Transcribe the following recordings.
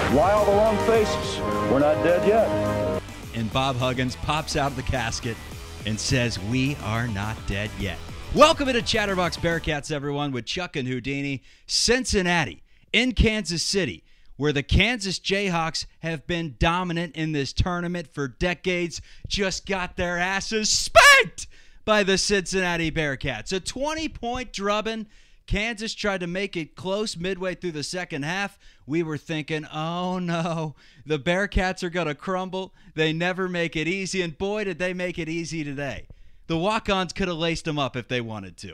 Why all the long faces? We're not dead yet. And Bob Huggins pops out of the casket and says, "We are not dead yet." Welcome to Chatterbox Bearcats, everyone, with Chuck and Houdini. Cincinnati in Kansas City, where the Kansas Jayhawks have been dominant in this tournament for decades, just got their asses spanked by the Cincinnati Bearcats. A 20-point drubbing. Kansas tried to make it close midway through the second half. We were thinking, oh no, the Bearcats are going to crumble. They never make it easy, and boy, did they make it easy today. The walk-ons could have laced them up if they wanted to.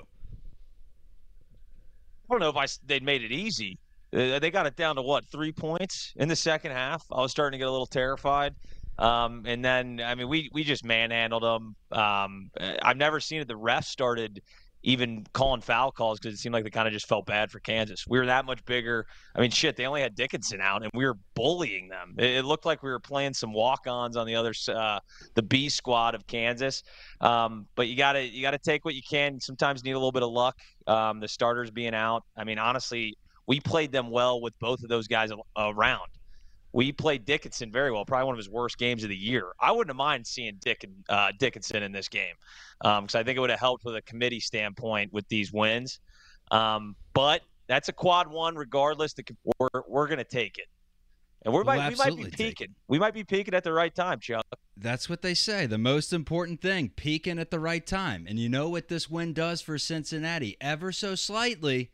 I don't know if they'd made it easy. They got it down to, 3 points in the second half? I was starting to get a little terrified. And then, we just manhandled them. I've never seen it. The refs started even calling foul calls because it seemed like they kind of just felt bad for Kansas. We were that much bigger. They only had Dickinson out, and we were bullying them. It looked like we were playing some walk-ons on the other the B squad of Kansas. But you gotta take what you can. Sometimes need a little bit of luck. The starters being out. Honestly, we played them well with both of those guys around. We played Dickinson very well, probably one of his worst games of the year. I wouldn't have minded seeing Dickinson in this game because I think it would have helped with a committee standpoint with these wins. But that's a quad one regardless. We're going to take it. And we might be peaking. We might be peaking at the right time, Chuck. That's what they say. The most important thing, peaking at the right time. And you know what this win does for Cincinnati? Ever so slightly.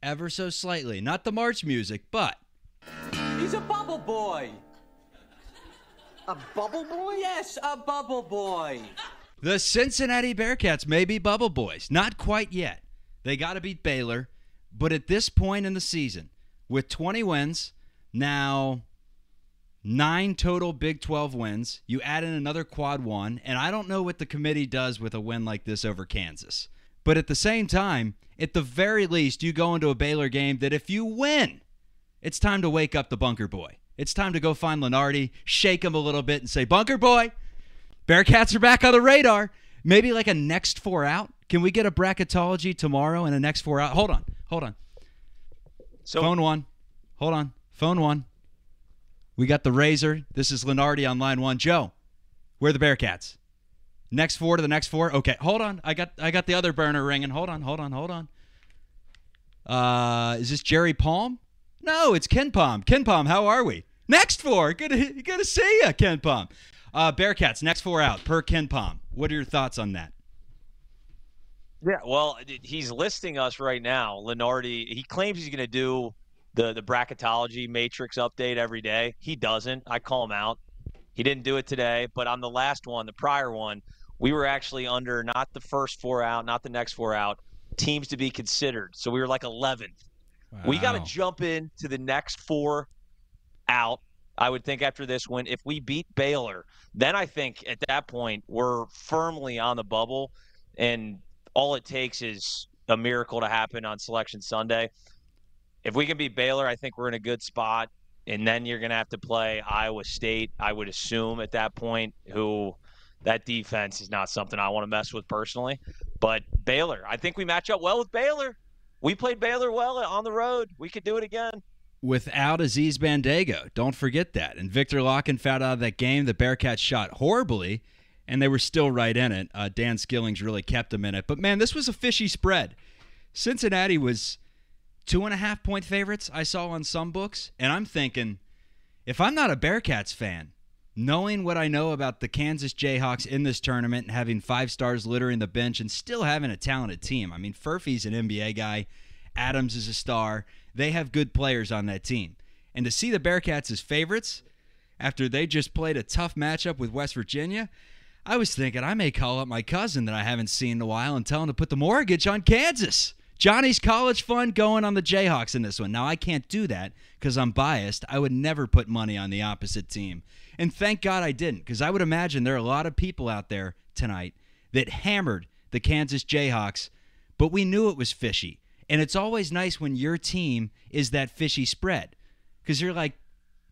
Not the march music, but he's a bubble boy. A bubble boy? Yes, a bubble boy. the Cincinnati Bearcats may be bubble boys. Not quite yet. They got to beat Baylor. But at this point in the season, with 20 wins, now 9 total Big 12 wins, you add in another quad one, and I don't know what the committee does with a win like this over Kansas. But at the same time, at the very least, you go into a Baylor game that if you win, it's time to wake up the bunker boy. It's time to go find Lenardi, shake him a little bit, and say, "Bunker boy, Bearcats are back on the radar." Maybe like a next 4 out. Can we get a bracketology tomorrow and a next 4 out? Hold on. Phone one. Hold on. Phone one. We got the Razor. This is Lenardi on line 1. Joe, where are the Bearcats? Next 4 to the next 4? Okay, hold on. I got the other burner ringing. Hold on. Is this Jerry Palm? No, it's Ken Palm. Ken Palm, how are we? Next 4. Good to see you, Ken Palm. Bearcats, next 4 out, per Ken Palm. What are your thoughts on that? Yeah, well, he's listing us right now. Lenardi, he claims he's going to do the bracketology matrix update every day. He doesn't. I call him out. He didn't do it today, but on the last one, the prior one, we were actually under not the first 4 out, not the next 4 out, teams to be considered. So we were like 11th. Wow. We got to jump into the next 4 out, I would think, after this win. If we beat Baylor, then I think at that point we're firmly on the bubble, and all it takes is a miracle to happen on Selection Sunday. If we can beat Baylor, I think we're in a good spot. And then you're going to have to play Iowa State, I would assume, at that point, who that defense is not something I want to mess with personally. But Baylor, I think we match up well with Baylor. We played Baylor well on the road. We could do it again. Without Aziz Bandego, don't forget that. And Victor Locken fouled out of that game. The Bearcats shot horribly, and they were still right in it. Dan Skillings really kept them in it. But, man, this was a fishy spread. Cincinnati was 2.5-point favorites, I saw on some books. And I'm thinking, if I'm not a Bearcats fan, knowing what I know about the Kansas Jayhawks in this tournament and having 5 stars littering the bench and still having a talented team. I mean, Furphy's an NBA guy. Adams is a star. They have good players on that team. And to see the Bearcats as favorites after they just played a tough matchup with West Virginia, I was thinking I may call up my cousin that I haven't seen in a while and tell him to put the mortgage on Kansas. Johnny's college fund going on the Jayhawks in this one. Now, I can't do that because I'm biased. I would never put money on the opposite team. And thank God I didn't, because I would imagine there are a lot of people out there tonight that hammered the Kansas Jayhawks, but we knew it was fishy. And it's always nice when your team is that fishy spread, because you're like,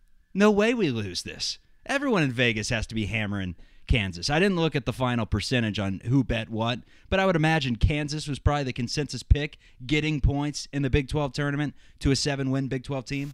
no way we lose this. Everyone in Vegas has to be hammering Kansas. I didn't look at the final percentage on who bet what, but I would imagine Kansas was probably the consensus pick, getting points in the Big 12 tournament to a 7-win Big 12 team.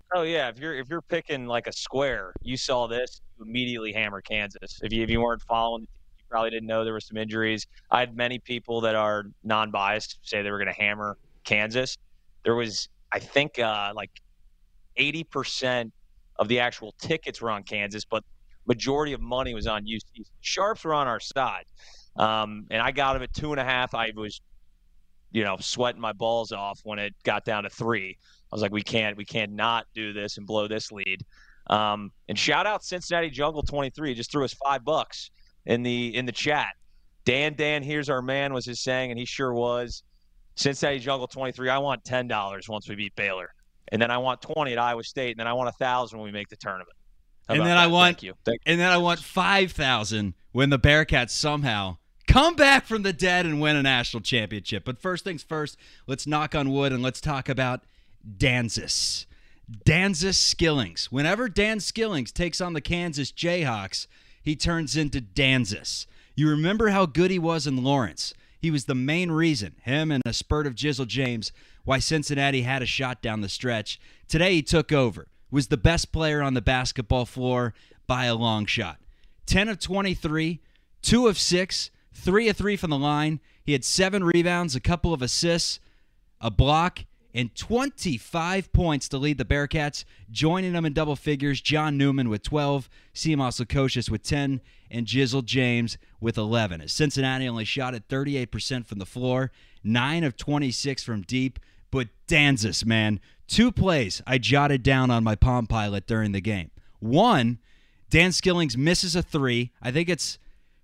Oh yeah, if you're picking like a square, you saw this, you immediately hammer Kansas. If you weren't following, you probably didn't know there were some injuries. I had many people that are non-biased say they were going to hammer Kansas. There was, I think, like 80% of the actual tickets were on Kansas, but majority of money was on UC. Sharps were on our side, and I got them at 2.5. I was, sweating my balls off when it got down to 3. I was like, we can't not do this and blow this lead. And shout out Cincinnati Jungle 23, just threw us $5 in the chat. Dan, here's our man, was his saying, and he sure was. Cincinnati Jungle 23, I want $10 once we beat Baylor, and then I want 20 at Iowa State, and then I want 1,000 when we make the tournament. And then I want 5,000 when the Bearcats somehow come back from the dead and win a national championship. But first things first, let's knock on wood and let's talk about Danzas. Danzas Skillings. Whenever Dan Skillings takes on the Kansas Jayhawks, he turns into Danzas. You remember how good he was in Lawrence. He was the main reason, him and a spurt of Jizzle James, why Cincinnati had a shot down the stretch. Today he took over, was the best player on the basketball floor by a long shot. 10 of 23, 2 of 6, 3 of 3 from the line. He had 7 rebounds, a couple of assists, a block, and 25 points to lead the Bearcats. Joining them in double figures, John Newman with 12, Simas Lukosius with 10, and Jizzle James with 11. As Cincinnati only shot at 38% from the floor, 9 of 26 from deep. But Danzas, man, 2 plays I jotted down on my Palm Pilot during the game. 1, Dan Skillings misses a 3. I think it's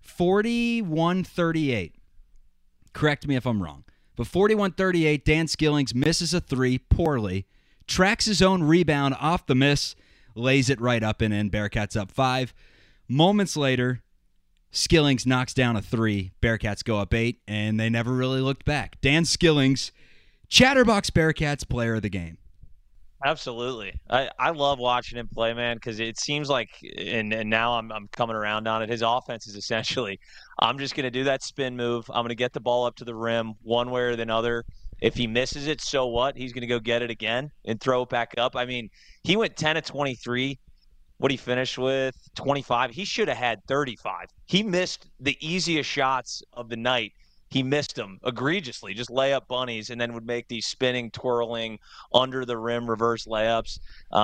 41-38. Correct me if I'm wrong. But 41-38, Dan Skillings misses a 3 poorly, tracks his own rebound off the miss, lays it right up and in. Bearcats up 5. Moments later, Skillings knocks down a 3. Bearcats go up 8, and they never really looked back. Dan Skillings, Chatterbox Bearcats player of the game. Absolutely. I love watching him play, man, because it seems like, and now I'm coming around on it, his offense is essentially, I'm just going to do that spin move. I'm going to get the ball up to the rim one way or another. If he misses it, so what? He's going to go get it again and throw it back up. I mean, he went 10 of 23. What he finished with? 25. He should have had 35. He missed the easiest shots of the night. He missed them egregiously, just layup bunnies, and then would make these spinning, twirling, under the rim reverse layups.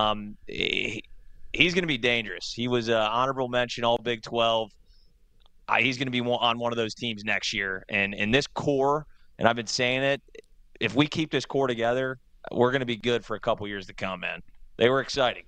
He's going to be dangerous. He was an honorable mention All Big 12. He's going to be on one of those teams next year. And in this core, and I've been saying it, if we keep this core together, we're going to be good for a couple years to come, man. They were exciting.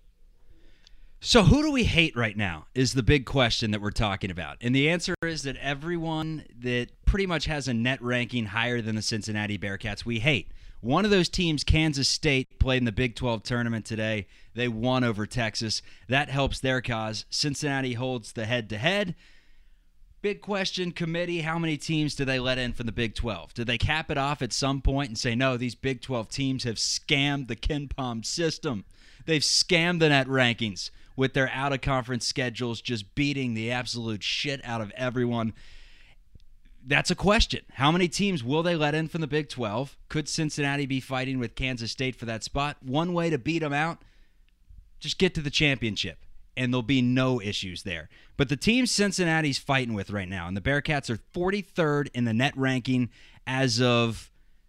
So who do we hate right now is the big question that we're talking about. And the answer is that everyone that pretty much has a net ranking higher than the Cincinnati Bearcats, we hate. One of those teams, Kansas State, played in the Big 12 tournament today. They won over Texas. That helps their cause. Cincinnati holds the head-to-head. Big question, committee, how many teams do they let in from the Big 12? Do they cap it off at some point and say, no, these Big 12 teams have scammed the KenPom system. They've scammed the net rankings with their out-of-conference schedules, just beating the absolute shit out of everyone. That's a question. How many teams will they let in from the Big 12? Could Cincinnati be fighting with Kansas State for that spot? One way to beat them out, just get to the championship, and there'll be no issues there. But the team Cincinnati's fighting with right now, and the Bearcats are 43rd in the net ranking as of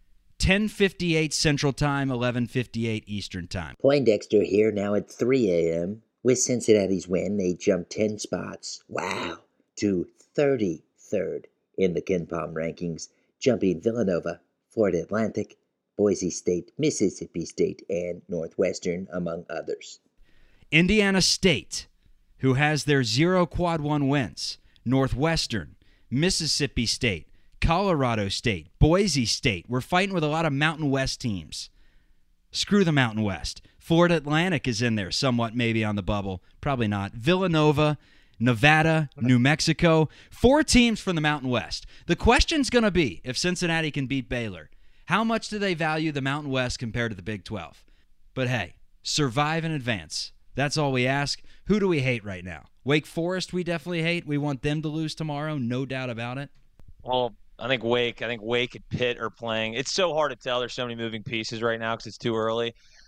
10:58 Central Time, 11:58 Eastern Time. Poindexter here now at 3 a.m. With Cincinnati's win, they jumped 10 spots, wow, to 33rd in the KenPom rankings, jumping Villanova, Florida Atlantic, Boise State, Mississippi State, and Northwestern, among others. Indiana State, who has their 0 Quad 1 wins, Northwestern, Mississippi State, Colorado State, Boise State. We're fighting with a lot of Mountain West teams. Screw the Mountain West. Florida Atlantic is in there somewhat, maybe on the bubble. Probably not. Villanova, Nevada, New Mexico. 4 teams from the Mountain West. The question's going to be, if Cincinnati can beat Baylor, how much do they value the Mountain West compared to the Big 12? But hey, survive and advance. That's all we ask. Who do we hate right now? Wake Forest we definitely hate. We want them to lose tomorrow, no doubt about it. Well, I think Wake and Pitt are playing. It's so hard to tell. There's so many moving pieces right now because it's too early.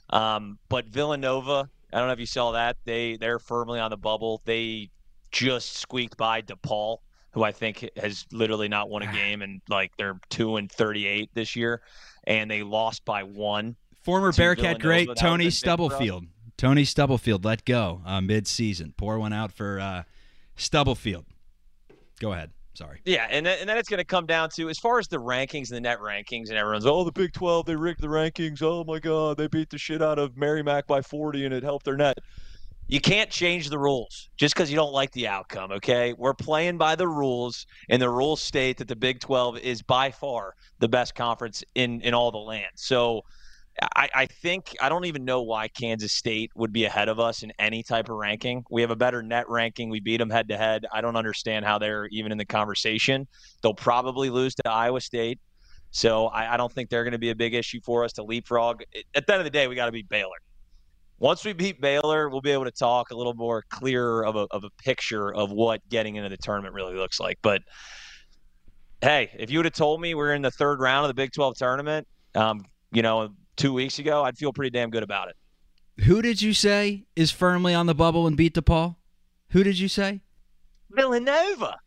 But Villanova, I don't know if you saw that. They're firmly on the bubble. They just squeaked by DePaul, who I think has literally not won a game, and like they're 2-38 this year, and they lost by 1. Former to Bearcat Villanova. great That Tony would've been big for us. Stubblefield. Tony Stubblefield let go mid-season. Pour one out for Stubblefield. Go ahead. Sorry. Yeah, and then it's going to come down to, as far as the rankings and the net rankings, and everyone's, the Big 12, they rigged the rankings. Oh, my God, they beat the shit out of Merrimack by 40, and it helped their net. You can't change the rules just because you don't like the outcome, okay? We're playing by the rules, and the rules state that the Big 12 is by far the best conference in all the land. So I think – I don't even know why Kansas State would be ahead of us in any type of ranking. We have a better net ranking. We beat them head-to-head. I don't understand how they're even in the conversation. They'll probably lose to Iowa State. So I don't think they're going to be a big issue for us to leapfrog. At the end of the day, we got to beat Baylor. Once we beat Baylor, we'll be able to talk a little more clearer of a picture of what getting into the tournament really looks like. But, hey, if you would have told me we're in the third round of the Big 12 tournament, 2 weeks ago, I'd feel pretty damn good about it. Who did you say is firmly on the bubble and beat DePaul? Who did you say? Villanova.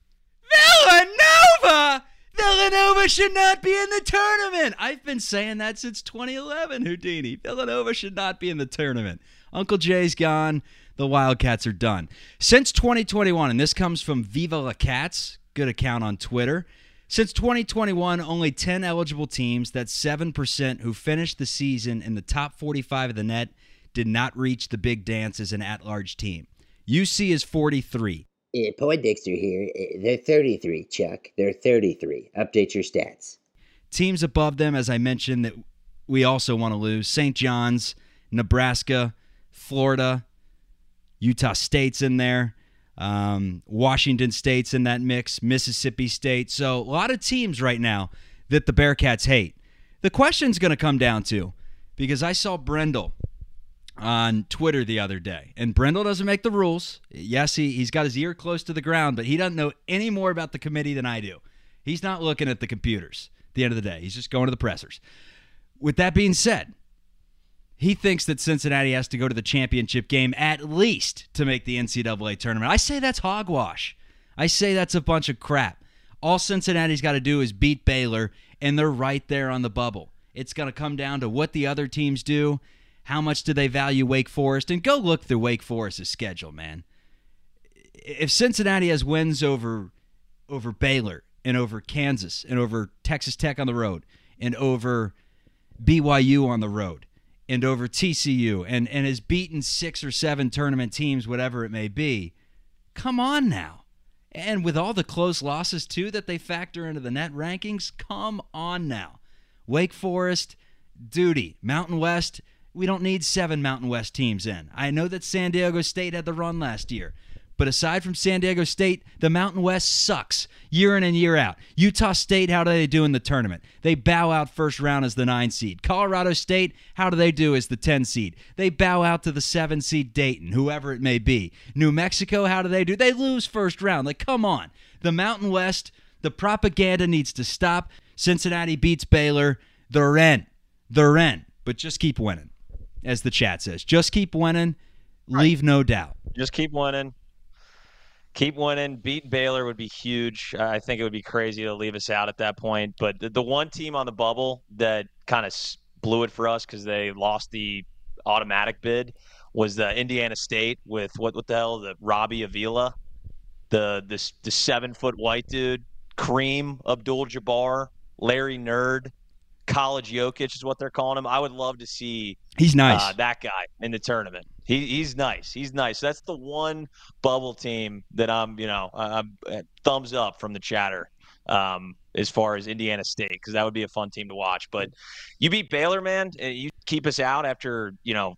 Villanova! Villanova should not be in the tournament. I've been saying that since 2011, Houdini. Villanova should not be in the tournament. Uncle Jay's gone. The Wildcats are done. Since 2021, and this comes from Viva La Cats, good account on Twitter. Since 2021, only 10 eligible teams, that's 7%, who finished the season in the top 45 of the net, did not reach the big dance as an at-large team. UC is 43. Poindexter here. They're 33, Chuck. They're 33. Update your stats. Teams above them, as I mentioned, that we also want to lose: St. John's, Nebraska, Florida, Utah State's in there. Washington State's in that mix, Mississippi State. So a lot of teams right now that the Bearcats hate. The question's going to come down to, because I saw Brendel on Twitter the other day, and Brendel doesn't make the rules. Yes, he's got his ear close to the ground, but he doesn't know any more about the committee than I do. He's not looking at the computers at the end of the day. He's just going to the pressers. With that being said, he thinks that Cincinnati has to go to the championship game at least to make the NCAA tournament. I say that's hogwash. I say that's a bunch of crap. All Cincinnati's got to do is beat Baylor, and they're right there on the bubble. It's going to come down to what the other teams do, how much do they value Wake Forest, and go look through Wake Forest's schedule, man. If Cincinnati has wins over Baylor and over Kansas and over Texas Tech on the road and over BYU on the road, and over TCU, and has beaten 6 or 7 tournament teams, whatever it may be, come on now. And with all the close losses, too, that they factor into the net rankings, come on now. Wake Forest, duty. Mountain West, we don't need 7 Mountain West teams in. I know that San Diego State had the run last year, but aside from San Diego State, the Mountain West sucks year in and year out. Utah State, how do they do in the tournament? They bow out first round as the 9 seed. Colorado State, how do they do as the 10 seed? They bow out to the 7 seed Dayton, whoever it may be. New Mexico, how do? They lose first round. Like, come on. The Mountain West, the propaganda needs to stop. Cincinnati beats Baylor. They're in. But just keep winning, as the chat says. Just keep winning. Leave no doubt. Just keep winning. Keep winning. Beating Baylor would be huge. I think it would be crazy to leave us out at that point. But the one team on the bubble that kind of blew it for us because they lost the automatic bid was the Indiana State with what the hell, the Robbie Avila, the 7-foot white dude, Kareem Abdul-Jabbar, Larry Nerd, College Jokic is what they're calling him. I would love to see he's nice. That guy in the tournament. He's nice. He's nice. That's the one bubble team that I'm thumbs up from the chatter as far as Indiana State, because that would be a fun team to watch. But you beat Baylor, man. You keep us out after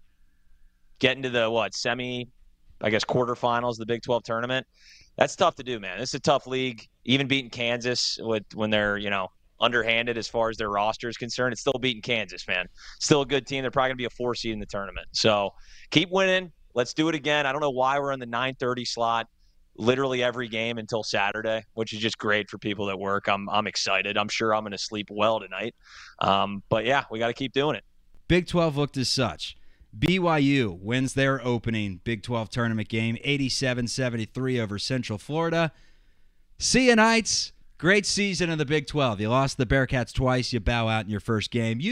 getting to the quarterfinals of the Big 12 tournament. That's tough to do, man. It's a tough league. Even beating Kansas when they're underhanded as far as their roster is concerned, it's still beating Kansas, man. Still a good team. They're probably going to be a 4 seed in the tournament. So keep winning. Let's do it again. I don't know why we're in the 9:30 slot literally every game until Saturday, which is just great for people that work. I'm excited. I'm sure I'm going to sleep well tonight. But, yeah, we got to keep doing it. Big 12 looked as such. BYU wins their opening Big 12 tournament game, 87-73 over Central Florida. See you, Knights. Great season in the Big 12. You lost the Bearcats twice. You bow out in your first game.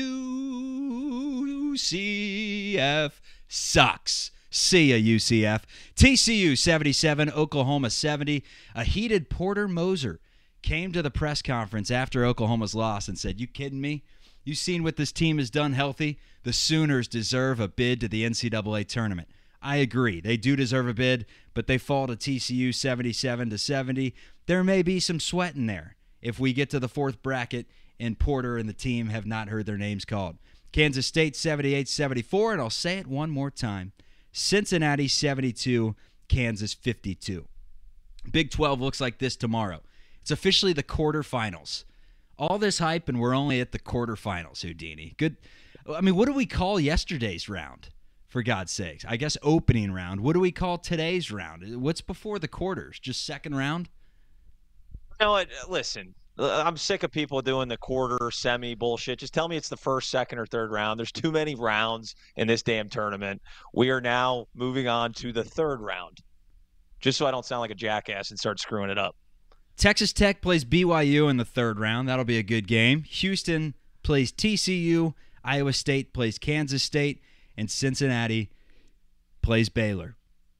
UCF sucks. See ya, UCF. TCU 77, Oklahoma 70. A heated Porter Moser came to the press conference after Oklahoma's loss and said, "You kidding me? You seen what this team has done healthy? The Sooners deserve a bid to the NCAA tournament." I agree. They do deserve a bid, but they fall to TCU 77-70. There may be some sweat in there if we get to the fourth bracket and Porter and the team have not heard their names called. Kansas State 78-74, and I'll say it one more time. Cincinnati 72, Kansas 52. Big 12 looks like this tomorrow. It's officially the quarterfinals. All this hype, and we're only at the quarterfinals, Houdini. Good. I mean, what do we call yesterday's round, for God's sakes? I guess opening round. What do we call today's round? What's before the quarters? Just second round? You know what? Listen, I'm sick of people doing the quarter, semi bullshit. Just tell me it's the first, second, or third round. There's too many rounds in this damn tournament. We are now moving on to the third round, just so I don't sound like a jackass and start screwing it up. Texas Tech plays BYU in the third round. That'll be a good game. Houston plays TCU. Iowa State plays Kansas State. And Cincinnati plays Baylor.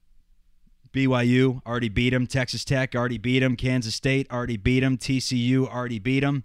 BYU already beat them. Texas Tech already beat them. Kansas State already beat them. TCU already beat them.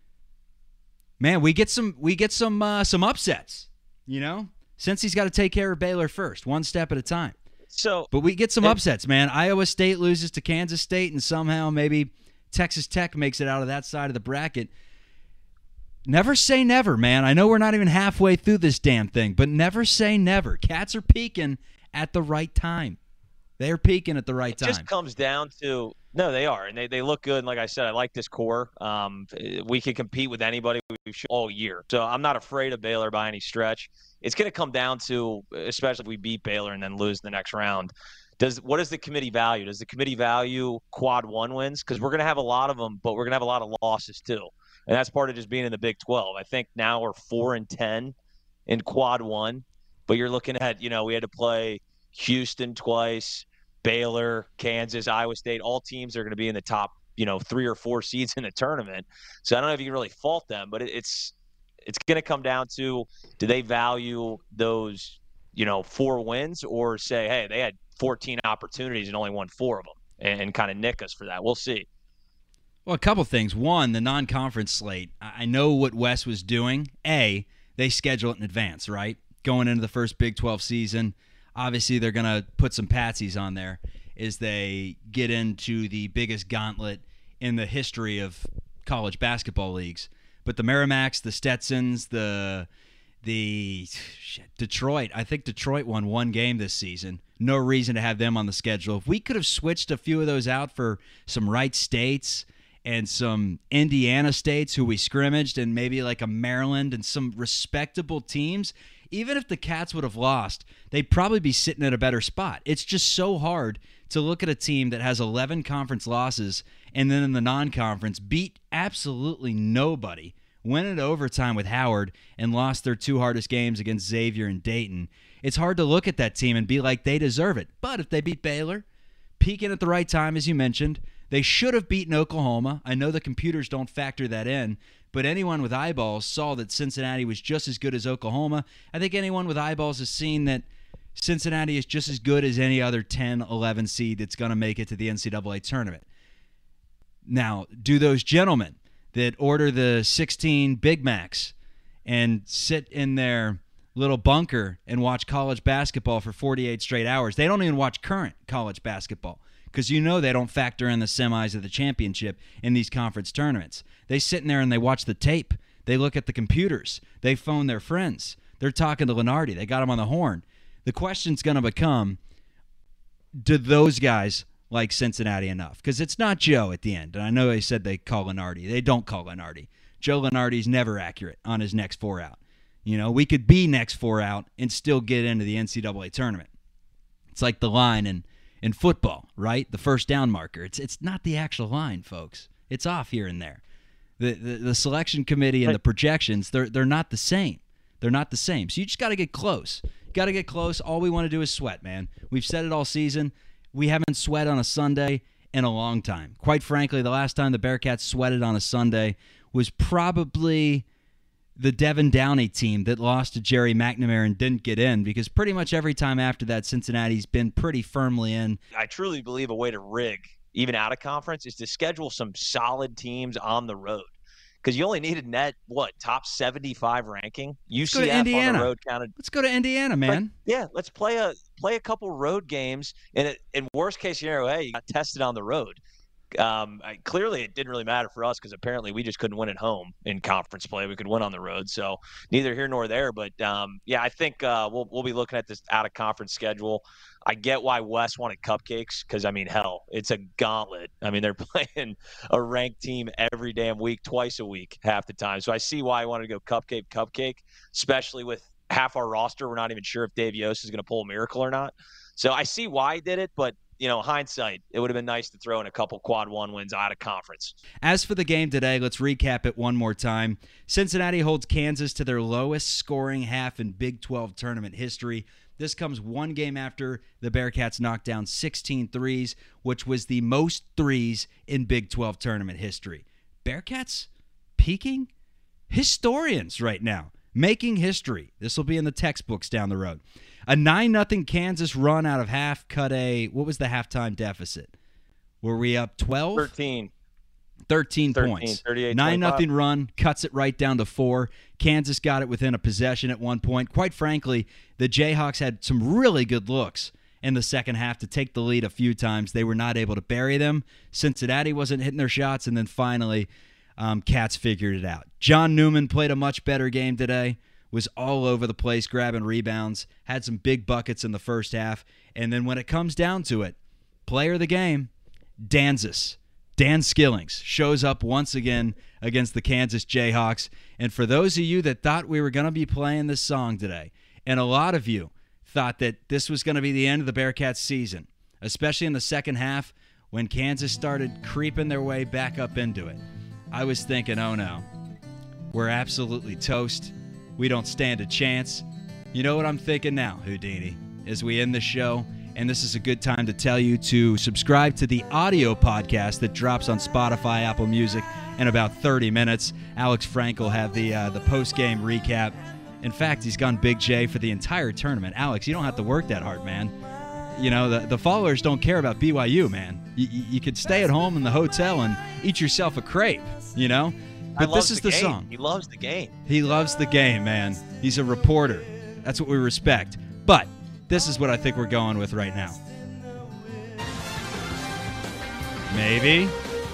Man, we get some upsets, you know? Cincy's got to take care of Baylor first, one step at a time. But we get some upsets, man. Iowa State loses to Kansas State, and somehow maybe Texas Tech makes it out of that side of the bracket. Never say never, man. I know we're not even halfway through this damn thing, but never say never. Cats are peaking at the right time. They're peaking at the right time. It just comes down to – no, they are, and they look good. And like I said, I like this core. We can compete with anybody all year. So I'm not afraid of Baylor by any stretch. It's going to come down to, especially if we beat Baylor and then lose the next round, what does the committee value? Does the committee value quad one wins? Because we're going to have a lot of them, but we're going to have a lot of losses too. And that's part of just being in the Big 12. I think now we're 4-10 in quad one, but you're looking at, we had to play Houston twice, Baylor, Kansas, Iowa State. All teams are going to be in the top, 3 or 4 seeds in the tournament. So I don't know if you can really fault them, but it's going to come down to, do they value those, 4 wins, or say, hey, they had 14 opportunities and only won 4 of them, and kind of nick us for that. We'll see. Well, a couple things. One, the non-conference slate. I know what Wes was doing. They schedule it in advance, right? Going into the first Big 12 season, obviously they're going to put some patsies on there as they get into the biggest gauntlet in the history of college basketball leagues. But the Merrimacks, the Stetsons, the Detroit. I think Detroit won 1 game this season. No reason to have them on the schedule. If we could have switched a few of those out for some Wright States and some Indiana States who we scrimmaged, and maybe like a Maryland and some respectable teams, even if the Cats would have lost, they'd probably be sitting at a better spot. It's just so hard to look at a team that has 11 conference losses and then in the non-conference beat absolutely nobody, went into overtime with Howard, and lost their 2 hardest games against Xavier and Dayton. It's hard to look at that team and be like, they deserve it. But if they beat Baylor, peaking at the right time, as you mentioned, they should have beaten Oklahoma. I know the computers don't factor that in, but anyone with eyeballs saw that Cincinnati was just as good as Oklahoma. I think anyone with eyeballs has seen that Cincinnati is just as good as any other 10, 11 seed that's going to make it to the NCAA tournament. Now, do those gentlemen that order the 16 Big Macs and sit in their little bunker and watch college basketball for 48 straight hours, they don't even watch current college basketball, because they don't factor in the semis of the championship in these conference tournaments. They sit in there and they watch the tape. They look at the computers. They phone their friends. They're talking to Lenardi. They got him on the horn. The question's going to become, do those guys like Cincinnati enough? Because it's not Joe at the end. And I know they said they call Lenardi. They don't call Lenardi. Joe Lenardi's never accurate on his next 4 out. We could be next 4 out and still get into the NCAA tournament. It's like the line in football, right? The first down marker. It's not the actual line, folks. It's off here and there. The selection committee and the projections, they're not the same. They're not the same. So you just got to get close. Got to get close. All we want to do is sweat, man. We've said it all season. We haven't sweat on a Sunday in a long time. Quite frankly, the last time the Bearcats sweated on a Sunday was probably the Devin Downey team that lost to Jerry McNamara and didn't get in, because pretty much every time after that, Cincinnati's been pretty firmly in. I truly believe a way to rig, even out of conference, is to schedule some solid teams on the road. Because you only needed net, top 75 ranking? Let's go to Indiana. On the road counted. Let's go to Indiana, man. Let's play a couple road games. And in worst case scenario, hey, you got tested on the road. Clearly, it didn't really matter for us because apparently we just couldn't win at home in conference play. We could win on the road, so neither here nor there. But I think we'll be looking at this out of conference schedule. I get why Wes wanted cupcakes because hell, it's a gauntlet. They're playing a ranked team every damn week, twice a week, half the time. So I see why I wanted to go cupcake, especially with half our roster. We're not even sure if Dave Yost is going to pull a miracle or not. So I see why he did it, but hindsight, it would have been nice to throw in a couple quad one wins out of conference. As for the game today, let's recap it one more time. Cincinnati holds Kansas to their lowest scoring half in Big 12 tournament history. This comes one game after the Bearcats knocked down 16 threes, which was the most threes in Big 12 tournament history. Bearcats peaking? Historians right now, making history. This will be in the textbooks down the road. A 9-0 Kansas run out of half cut what was the halftime deficit? Were we up 12? 13 points. 9-0 run, cuts it right down to 4. Kansas got it within a possession at one point. Quite frankly, the Jayhawks had some really good looks in the second half to take the lead a few times. They were not able to bury them. Cincinnati wasn't hitting their shots, and then finally, Cats figured it out. John Newman played a much better game today. Was all over the place, grabbing rebounds, had some big buckets in the first half, and then when it comes down to it, player of the game, Dan Skillings, shows up once again against the Kansas Jayhawks. And for those of you that thought we were going to be playing this song today, and a lot of you thought that this was going to be the end of the Bearcats season, especially in the second half when Kansas started creeping their way back up into it, I was thinking, oh no, we're absolutely toast. We don't stand a chance. You know what I'm thinking now, Houdini, as we end the show, and this is a good time to tell you to subscribe to the audio podcast that drops on Spotify, Apple Music in about 30 minutes. Alex Frank will have the post-game recap. In fact, he's gone Big J for the entire tournament. Alex, you don't have to work that hard, man. The followers don't care about BYU, man. You could stay at home in the hotel and eat yourself a crepe, But this is the song. He loves the game. He loves the game, man. He's a reporter. That's what we respect. But this is what I think we're going with right now. Maybe.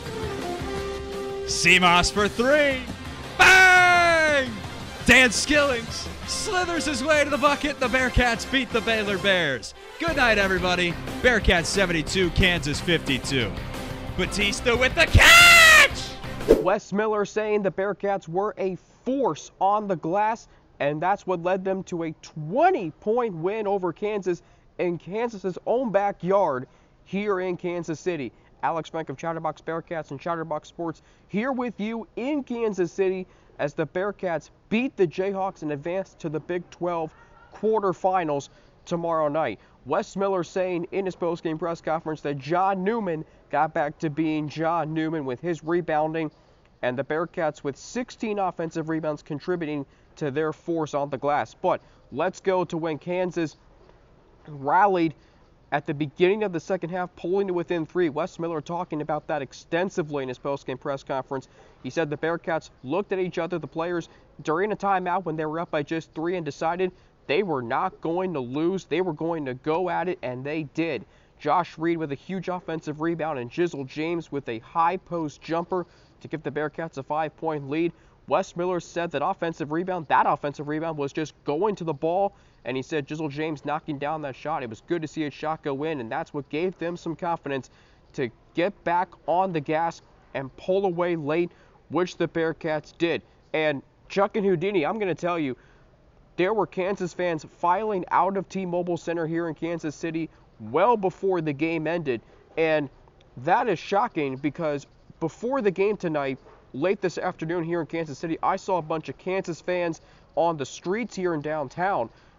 CMOS for 3. Bang! Dan Skillings slithers his way to the bucket. The Bearcats beat the Baylor Bears. Good night, everybody. Bearcats 72, Kansas 52. Batista with the catch! Wes Miller saying the Bearcats were a force on the glass, and that's what led them to a 20-point win over Kansas in Kansas's own backyard here in Kansas City. Alex Frank of Chatterbox Bearcats and Chatterbox Sports here with you in Kansas City as the Bearcats beat the Jayhawks and advance to the Big 12 quarterfinals tomorrow night. Wes Miller saying in his postgame press conference that John Newman got back to being John Newman with his rebounding, and the Bearcats with 16 offensive rebounds contributing to their force on the glass. But let's go to when Kansas rallied at the beginning of the second half, pulling to within 3. Wes Miller talking about that extensively in his postgame press conference. He said the Bearcats looked at each other, the players, during a timeout when they were up by just 3 and decided they were not going to lose. They were going to go at it, and they did. Josh Reed with a huge offensive rebound and Jizzle James with a high post jumper to give the Bearcats a 5-point lead. Wes Miller said that offensive rebound was just going to the ball, and he said Jizzle James knocking down that shot. It was good to see a shot go in, and that's what gave them some confidence to get back on the gas and pull away late, which the Bearcats did. And Chuck and Houdini, I'm going to tell you, there were Kansas fans filing out of T-Mobile Center here in Kansas City well before the game ended. And that is shocking because before the game tonight, late this afternoon here in Kansas City, I saw a bunch of Kansas fans on the streets here in downtown.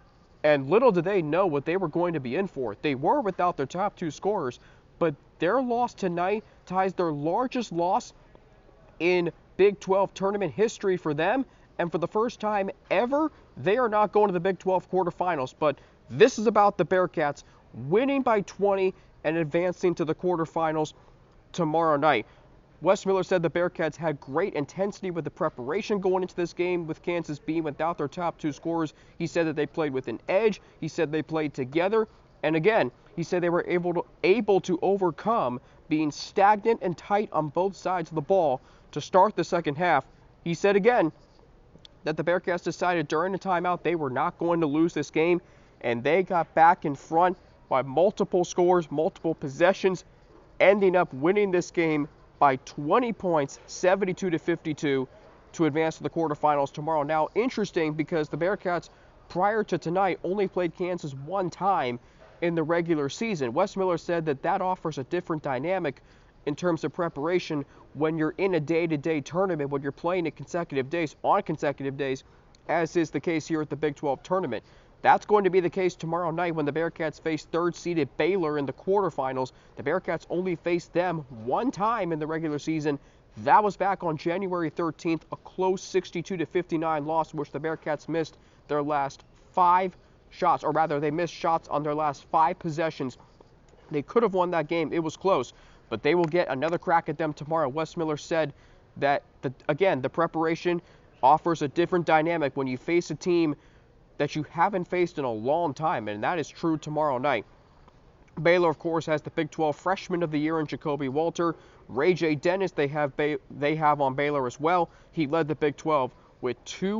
And little did they know what they were going to be in for. They were without their top 2 scorers, but their loss tonight ties their largest loss in Big 12 tournament history for them. And for the first time ever, they are not going to the Big 12 quarterfinals. But this is about the Bearcats winning by 20 and advancing to the quarterfinals tomorrow night. Wes Miller said the Bearcats had great intensity with the preparation going into this game, with Kansas being without their top 2 scorers. He said that they played with an edge. He said they played together. And again, he said they were able to overcome being stagnant and tight on both sides of the ball to start the second half. He said again that the Bearcats decided during the timeout they were not going to lose this game, and they got back in front by multiple scores, multiple possessions, ending up winning this game by 20 points, 72-52, to advance to the quarterfinals tomorrow. Now, interesting because the Bearcats, prior to tonight, only played Kansas one time in the regular season. Wes Miller said that that offers a different dynamic in terms of preparation when you're in a day-to-day tournament, when you're playing it consecutive days, on consecutive days, as is the case here at the Big 12 tournament. That's going to be the case tomorrow night when the Bearcats face third-seeded Baylor in the quarterfinals. The Bearcats only faced them one time in the regular season. That was back on January 13th, a close 62-59 loss, which the Bearcats missed their last 5 shots, or rather they missed shots on their last 5 possessions. They could have won that game. It was close, but they will get another crack at them tomorrow. Wes Miller said that, again, the preparation offers a different dynamic when you face a team that you haven't faced in a long time, and that is true tomorrow night. Baylor, of course, has the Big 12 Freshman of the Year in Jacoby Walter. Ray J. Dennis they have on Baylor as well. He led the Big 12 with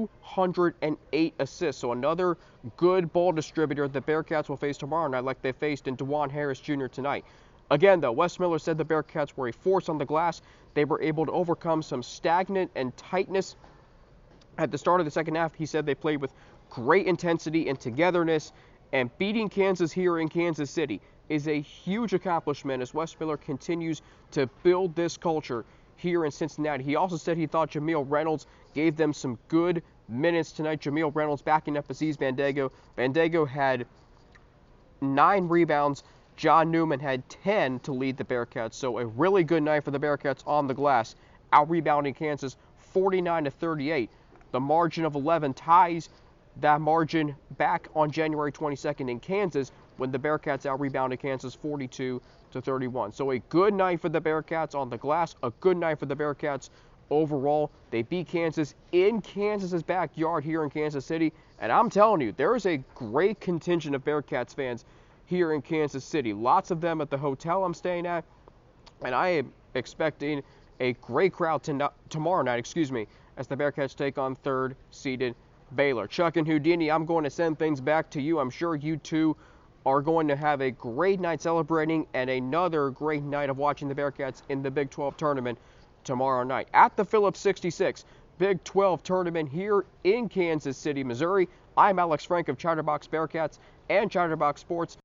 208 assists. So another good ball distributor the Bearcats will face tomorrow night, like they faced in DeJuan Harris Jr. tonight. Again, though, Wes Miller said the Bearcats were a force on the glass. They were able to overcome some stagnant and tightness at the start of the second half. He said they played with great intensity and togetherness, and beating Kansas here in Kansas City is a huge accomplishment as Wes Miller continues to build this culture here in Cincinnati. He also said he thought Jameel Reynolds gave them some good minutes tonight. Jameel Reynolds backing up Aziz Bandaogo. Bandaogo had 9 rebounds. John Newman had 10 to lead the Bearcats. So a really good night for the Bearcats on the glass, out-rebounding Kansas 49-38. The margin of 11 ties that margin back on January 22nd in Kansas when the Bearcats out-rebounded Kansas 42-31. So a good night for the Bearcats on the glass, a good night for the Bearcats overall. They beat Kansas in Kansas's backyard here in Kansas City, and I'm telling you, there is a great contingent of Bearcats fans here in Kansas City. Lots of them at the hotel I'm staying at, and I am expecting a great crowd tomorrow night, as the Bearcats take on third-seeded Baylor. Chuck and Houdini, I'm going to send things back to you. I'm sure you two are going to have a great night celebrating and another great night of watching the Bearcats in the Big 12 tournament tomorrow night at the Phillips 66 Big 12 tournament here in Kansas City, Missouri. I'm Alex Frank of Chatterbox Bearcats and Chatterbox Sports.